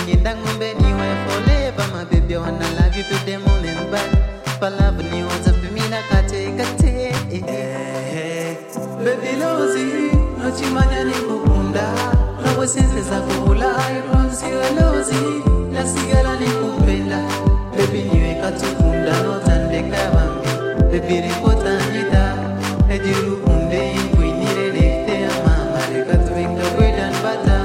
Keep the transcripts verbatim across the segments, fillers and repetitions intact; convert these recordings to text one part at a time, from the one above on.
yenda ngombe niwe forever my baby I wanna love you to the moon and back palava ni waza pimina kate kate baby lozi nochimanya nikukunda nawe sense za kuhula ironsi lozi la sigala nikupenda baby niwe katukunda notandeka bambi baby ripota nita ejiru kunde inkwinire lefte ya mama reka tuwinga bread and butter.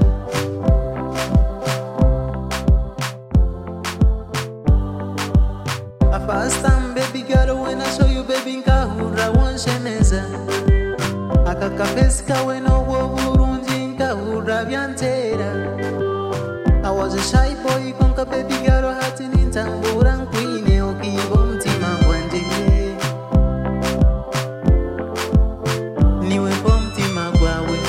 A first time baby girl when I show you baby nkahura wanshemeza akakapesika weno woburungi nkahura byantera. I was a shy boy konka baby girl hati nintambura nkwine okibo mtima gwanje niwe po mtima gwawe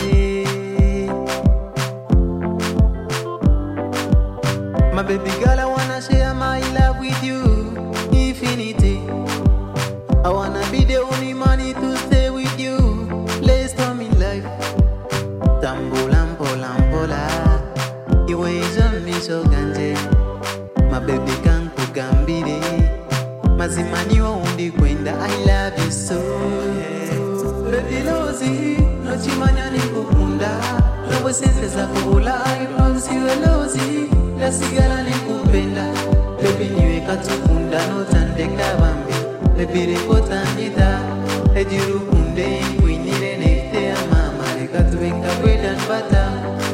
my baby girl I wanna share my love with you infinity. I wanna be the only money to stay with you let's come in life tambula mpola mpola iwe izo miso ganje my baby kan kugambire mazimani wa undi kwenda I love you so baby lozi nochimanya nikukunda nawe sense za kuhula ironsi lozi la sigala nikupenda baby niwe katukunda notandeka bambi baby ripota nita ejiru kunde inkwinire nefte ya mama reka tuwinga bread and butter.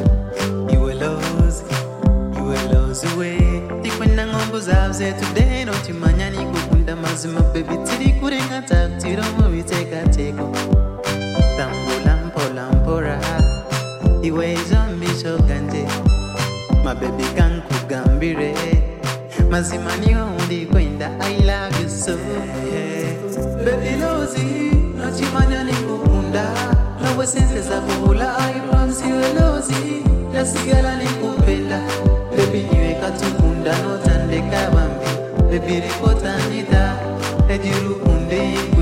Tikwenda ngombo zavze today nochimanya nikukunda mazima baby tiri kurenga taktiro mubiteka teko tambula mpola mpora iwe izo mbisho ganje my baby kan kugambire mazima niwe undi kwenda I love you so baby lozi nochimanya nikukunda nawe sense za kuhula ironsi lozi la sigala nikupenda baby niwe katukunda notandeka bambi baby ripota nita ejiru kunde